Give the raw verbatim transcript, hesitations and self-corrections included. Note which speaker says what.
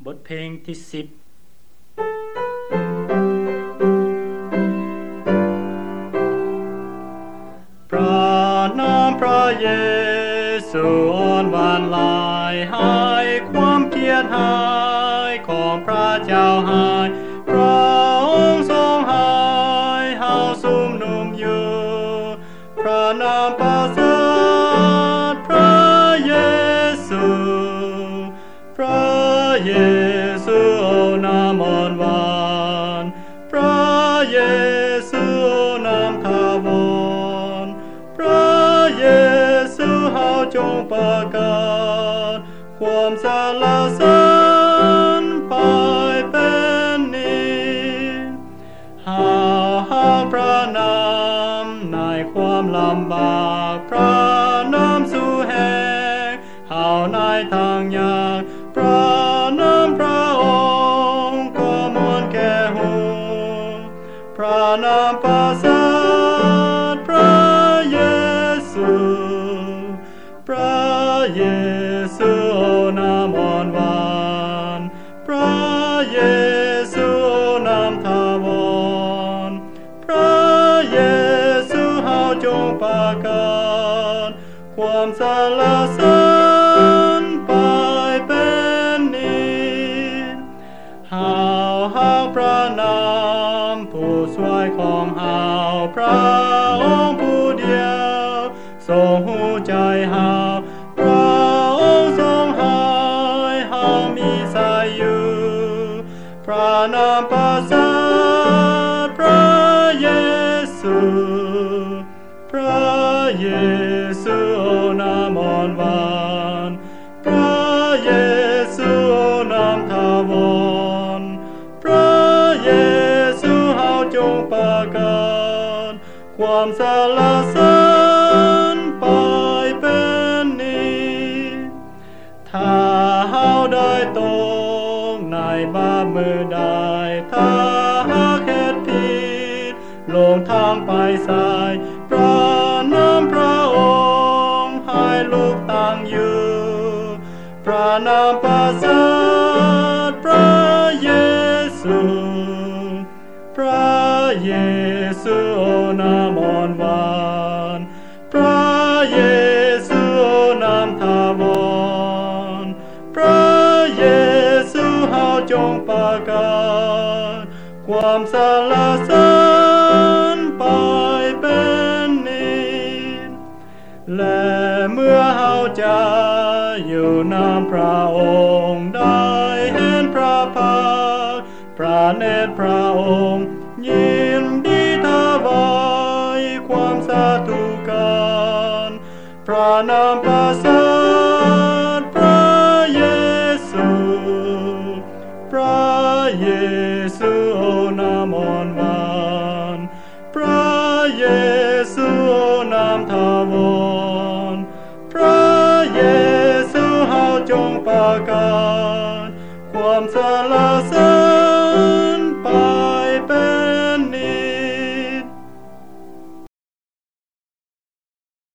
Speaker 1: บทเพลงที่สิบพระนามพระเยซูอ่อนหวานลายหายความเกลียดหายของพระเจ้าหายพระองค์ทรงหายเฮาสุมนุมอยู่พระนามประเสริฐพระเยซูพระเยซูโอนามอ่อนหวานพระเยซูโอนามถาวรพระเยซูเฮาจงประกาศความสรรเสริญไปเป็นนิจเฮาเฮาพระนามในความลำบากพระนามสู่แห่งเฮาในทางยากพระนามพระองค์ก็มวลแก่หูพระนามประเสริฐพระเยซูพระเยซูโอนามอ่อนหวานพระเยซูโอนามถาวรพระเยซูเฮาจงประกาศความสรรเสริญไปเป็นนิจเฮาเฮาพระนามผู้ช่วยของเฮาพระองค์ผู้เดียวทรงหูใจเฮาพระองค์ทรงหายเฮามีสายอยู่พระนามประเสริฐพระเยซูพระเยซูโอนามอ่อนหวานพระเยซูโอนามถาวรพระเยซูเฮาจงประกาศความสรรเสริญไปเป็นนิจถ้าเฮาได้ตกในบาปมือใดถ้าหากเฮ็ดผิดลงทางไปสายพระนามพระองค์ให้ลูกตั้งอยู่พระนามประเสริฐพระเยซูพระเยซูโอนามอ่อนหวานพระเยซูโอนามถาวรพระเยซูเฮาจงประกาศความสรรเสริญไปเป็นนิจและเมื่อเฮาจะอยู่นามพระองค์ได้เห็นพระพักตร์พระเนตรพระองค์ยินดีถวายความสาธุการพระนามประเสริฐพระเยซูพระเยซูโอนามอ่อนหวานพระเยซูโอนามถาวรพระเยซูเฮาจงประกาศความสรรเสริญ